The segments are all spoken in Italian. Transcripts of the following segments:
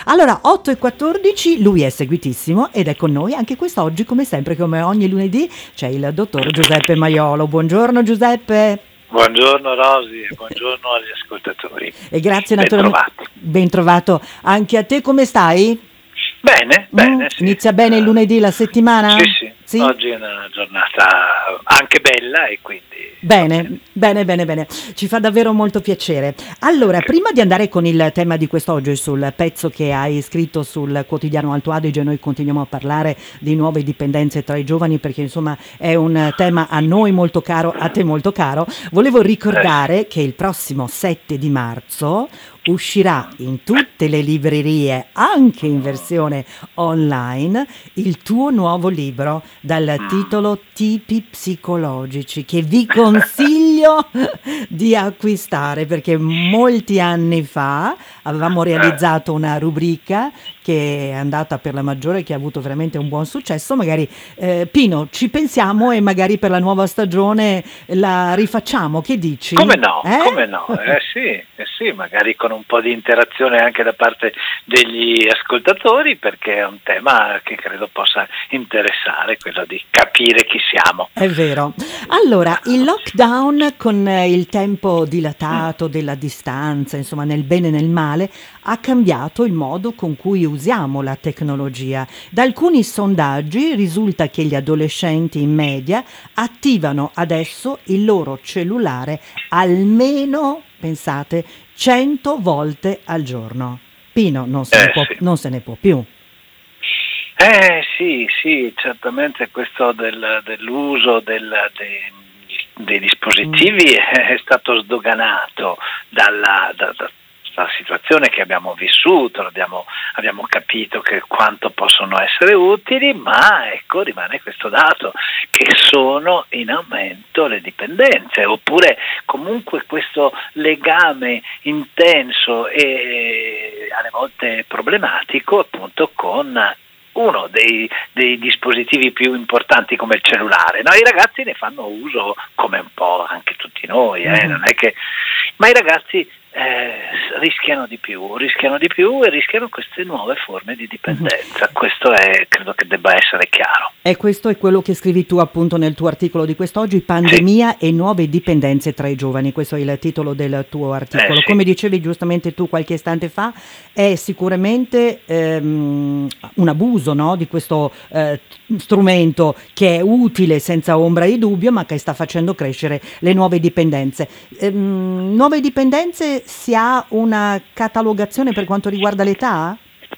Allora, 8:14, lui è seguitissimo ed è con noi anche quest'oggi, come sempre, come ogni lunedì, c'è il dottor Giuseppe Maiolo. Buongiorno Giuseppe. Buongiorno Rosy e buongiorno agli ascoltatori. E grazie naturalmente. Ben trovato anche a te, come stai? Bene, sì. Inizia bene il lunedì la settimana? Sì. Oggi è una giornata anche bella e quindi... Bene. Ci fa davvero molto piacere. Allora, prima di andare con il tema di quest'oggi, sul pezzo che hai scritto sul quotidiano Alto Adige, noi continuiamo a parlare di nuove dipendenze tra i giovani perché insomma è un tema a noi molto caro, a te molto caro. Volevo ricordare che il prossimo 7 di marzo uscirà in tutte le librerie, anche in versione online, il tuo nuovo libro dal titolo Tipi psicologici, che vi consiglio di acquistare perché molti anni fa avevamo realizzato una rubrica che è andata per la maggiore, che ha avuto veramente un buon successo. Magari Pino, ci pensiamo e magari per la nuova stagione la rifacciamo, che dici? Come no? Sì, magari con un po' di interazione anche da parte degli ascoltatori, perché è un tema che credo possa interessare, quello di capire chi siamo. È vero. Allora, il lockdown, con il tempo dilatato della distanza, insomma nel bene e nel male, ha cambiato il modo con cui usiamo la tecnologia. Da alcuni sondaggi risulta che gli adolescenti in media attivano adesso il loro cellulare almeno, pensate, 100 volte al giorno. Pino non se ne può più. Sì, certamente questo dell'uso dei dispositivi è stato sdoganato dalla situazione che abbiamo vissuto, abbiamo capito che quanto possono essere utili, ma ecco, rimane questo dato che sono in aumento le dipendenze, oppure comunque questo legame intenso e alle volte problematico appunto con uno dei dispositivi più importanti come il cellulare. No, i ragazzi ne fanno uso come un po' anche tutti noi, non è che... ma i ragazzi rischiano di più e rischiano queste nuove forme di dipendenza. Questo credo che debba essere chiaro. E questo è quello che scrivi tu appunto nel tuo articolo di quest'oggi, Pandemia e nuove dipendenze tra i giovani. Questo è il titolo del tuo articolo. Sì. Come dicevi giustamente tu qualche istante fa, è sicuramente un abuso, no, di questo strumento che è utile senza ombra di dubbio, ma che sta facendo crescere le nuove dipendenze. Nuove dipendenze, si ha una catalogazione per quanto riguarda l'età?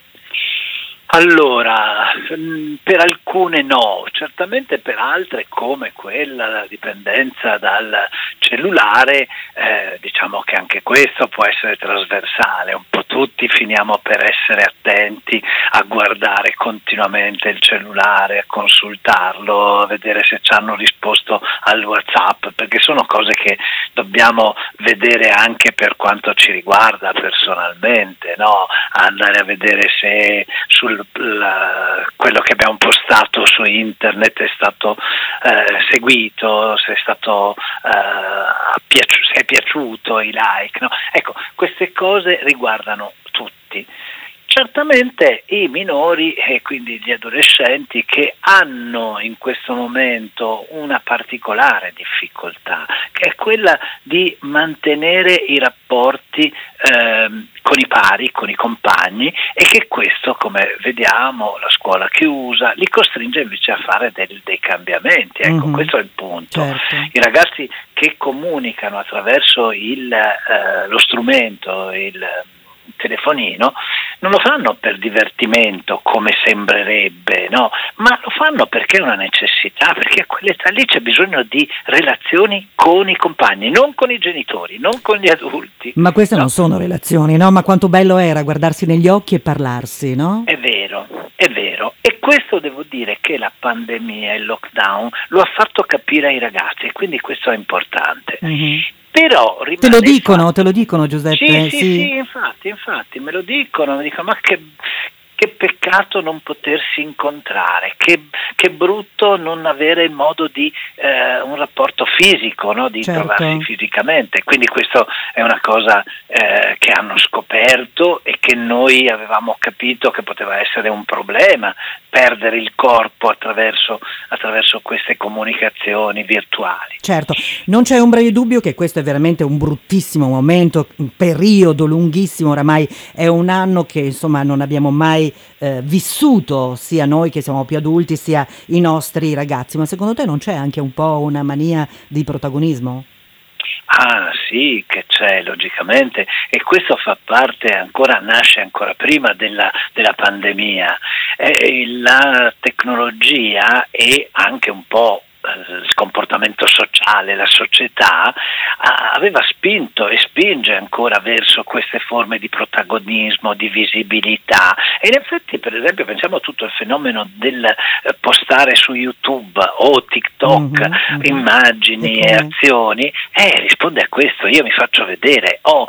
Allora, per alcune no, certamente per altre come quella, la dipendenza dal cellulare, diciamo che anche questo può essere trasversale, un po' tutti finiamo per essere attenti a guardare continuamente il cellulare, a consultarlo, a vedere se ci hanno risposto al WhatsApp, perché sono cose che dobbiamo vedere anche per quanto ci riguarda personalmente, no? Andare a vedere se quello che abbiamo postato su internet è stato seguito, se è stato se è piaciuto, i like, no? Ecco, queste cose riguardano tutti. Certamente i minori e quindi gli adolescenti che hanno in questo momento una particolare difficoltà, che è quella di mantenere i rapporti con i pari, con i compagni, e che questo, come vediamo, la scuola chiusa, li costringe invece a fare dei cambiamenti. Ecco, questo è il punto. Certo. I ragazzi che comunicano attraverso lo strumento, il telefonino, non lo fanno per divertimento come sembrerebbe, no? Ma lo fanno perché è una necessità, perché a quell'età lì c'è bisogno di relazioni con i compagni, non con i genitori, non con gli adulti. Ma queste non sono relazioni, no? Ma quanto bello era guardarsi negli occhi e parlarsi, no? È vero. E questo devo dire che la pandemia, il lockdown, lo ha fatto capire ai ragazzi, e quindi questo è importante. Però te lo dicono Giuseppe? Sì, infatti me lo dicono, ma che che peccato non potersi incontrare, che brutto non avere il modo di un rapporto fisico, no? Di Certo. trovarsi fisicamente. Quindi questo è una cosa che hanno scoperto e che noi avevamo capito che poteva essere un problema, perdere il corpo attraverso queste comunicazioni virtuali. Certo, non c'è ombra di dubbio che questo è veramente un bruttissimo momento, un periodo lunghissimo, oramai è un anno che insomma non abbiamo mai vissuto, sia noi che siamo più adulti, sia i nostri ragazzi, ma secondo te non c'è anche un po' una mania di protagonismo? Ah sì, che c'è logicamente, e questo fa parte nasce ancora prima della pandemia. La tecnologia e anche un po' il comportamento sociale, la società aveva spinto e spinge ancora verso queste forme di protagonismo, di visibilità, e in effetti, per esempio, pensiamo a tutto il fenomeno del postare su YouTube o TikTok immagini e azioni, risponde a questo: io mi faccio vedere, ho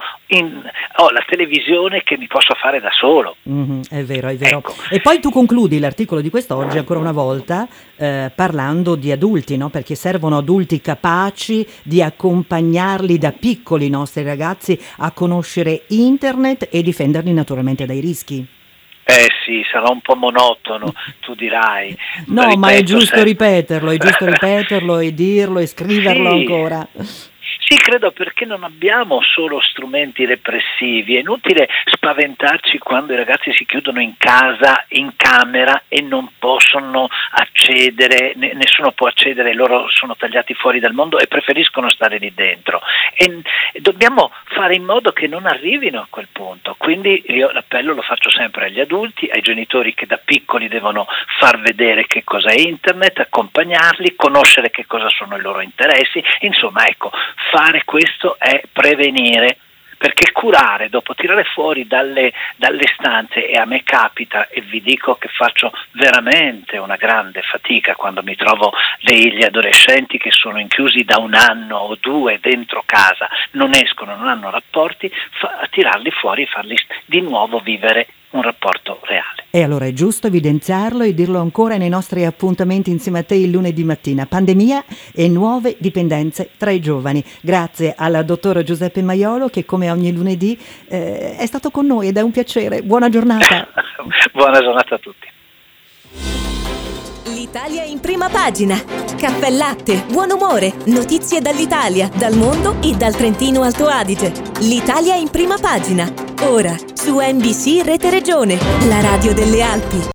la televisione che mi posso fare da solo. È vero, è vero. Ecco. E poi tu concludi l'articolo di quest'oggi ancora una volta parlando di adulti, no? Perché servono adulti capaci di accompagnarli da piccoli, i nostri ragazzi, a conoscere internet e difenderli naturalmente dai rischi. Sì, sarà un po' monotono, tu dirai. No, ma è giusto ripeterlo e dirlo e scriverlo ancora. Sì, credo, perché non abbiamo solo strumenti repressivi. È inutile spaventarci quando i ragazzi si chiudono in casa, in camera, e non possono accedere, nessuno può accedere, loro sono tagliati fuori dal mondo e preferiscono stare lì dentro. E dobbiamo fare in modo che non arrivino a quel punto. Quindi io l'appello lo faccio sempre agli adulti, ai genitori, che da piccoli devono far vedere che cosa è internet, accompagnarli, conoscere che cosa sono i loro interessi. Insomma, ecco, fare questo è prevenire, perché curare, dopo tirare fuori dalle stanze, e a me capita, e vi dico che faccio veramente una grande fatica quando mi trovo degli adolescenti che sono inchiusi da 1 anno o 2 dentro casa, non escono, non hanno rapporti, tirarli fuori e farli di nuovo vivere un rapporto reale. E allora è giusto evidenziarlo e dirlo ancora nei nostri appuntamenti insieme a te il lunedì mattina: pandemia e nuove dipendenze tra i giovani. Grazie al dottor Giuseppe Maiolo, che come ogni lunedì è stato con noi, ed è un piacere. Buona giornata. Buona giornata a tutti. L'Italia in prima pagina. Caffè latte, buon umore, notizie dall'Italia, dal mondo e dal Trentino Alto Adige. L'Italia in prima pagina. Ora su NBC Rete Regione, la radio delle Alpi.